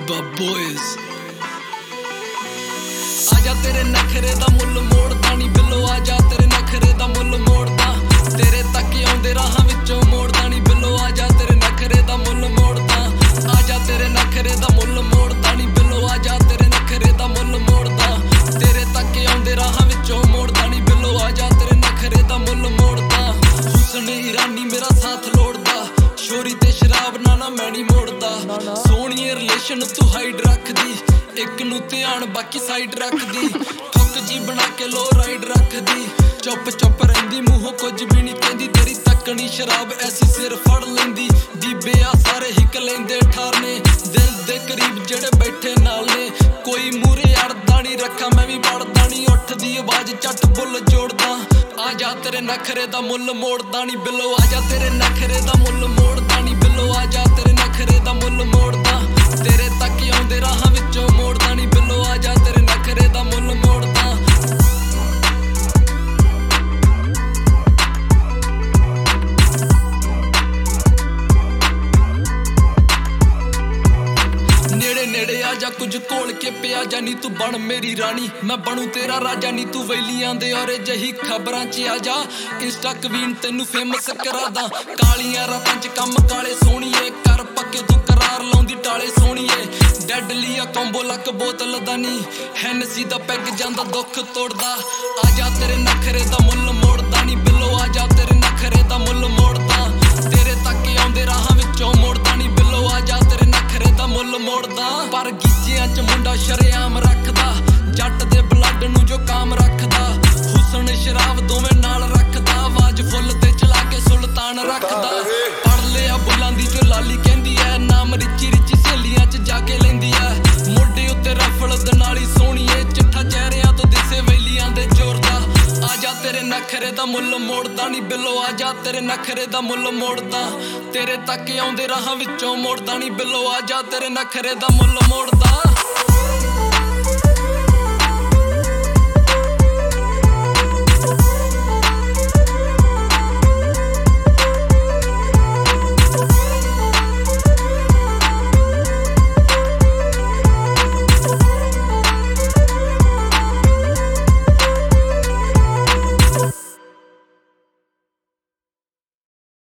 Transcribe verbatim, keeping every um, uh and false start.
Bubba Boys आजा तेरे नखरे दा मुल मोड़दा नी बिल्लो आजा तेरे नखरे दा मुल मोड़दा तेरे तक आउंदे राहां विचों मोड़दा नी बिल्लो आजा तेरे नखरे दा मुल मोड़दा आजा तेरे नखरे दा मुल मोड़दा नी बिल्लो आजा तेरे नखरे दा मुल मोड़दा तेरे तक आउंदे राहां विचों मोड़दा नी बिल्लो आजा तेरे नखरे दा मुल मोड़दा हुस्न ईरानी मेरा साथ लोड़दा शोरी ते शराब ना ना मैं नहीं मोड़दा सोहणी रिलेशन तू हाइड रखदी एक नू ध्यान बाकी साइड रखदी ठुक जी बना के लो राइड रखदी चुप चुप रहिंदी मूहों कुछ भी नहीं कहंदी तेरी तकनी शराब ऐसी सिर फड़ लैंदी दीबे आ सारे हिक लैंदे ठारने दिल दे करीब जेड़े बैठे नाल ने कोई मूरे अड़दा नहीं रखा मैं भी पड़दा नहीं उठदी आवाज झट बुल जोड़दा आजा तेरे नखरे दा मुल मोड़दा नहीं बिल्लो आजा तेरे नखरे दा मुल मोड़दा नहीं बिल्लो आजा तेरे नखरे दा मुल मोड़दा तेरे तक आउंदे राहां विचों मोड़दा नहीं बिल्लो आजा तेरे नखरे दा मुल मोड़दा नेड़े नेड़े आजा कुछ कोल के पिया जा नी तू बन मेरी रानी मैं बनू तेरा राजा नी तू वेलियां दे और जही खबरां च आजा इंस्टा क्वीन तेनू फेमस करादा कालियां रातां च कम काले सोहणीए कर पक्के तू करार लाउंदी टाले सोहणीए डेडली आ कॉम्बो लक बोतल दा नी हैनसी दा पैग जांदा दुख तोड़दा आजा तेरे नखरे दा मुल मोड़दा नी बिल्लो आजा तेरे नखरे दा मुल मोड़दा तेरे तक आउंदे राहां विचों मोड़दा नी बिल्लो आजा तेरे नखरे दा मुल मोड़दा पर गीजियां च मुंडा शरेआम रखदा जट दे ब्लड नू जो काम रखदा हुस्न शराब दोवें नाल रखदा आवाज फुल ते चला के सुल्तान रखदा पढ़ लिया बुल्लां दी जो लाली कहंदी ऐ नाम रिची रिची सहेलियां च जाके लैंदी ऐ मोढे उत्ते रफल दे नाली सोहणीए चिट्ठा चेहरियां तो दिसे वेलियां दे जोरदा आजा तेरे नखरे दा मुल मोड़दा नी बिल्लो आजा तेरे नखरे दा मुल मोड़दा तेरे तक आउंदे राहां विचों मोड़दा नी बिल्लो आजा तेरे नखरे दा मुल मोड़दा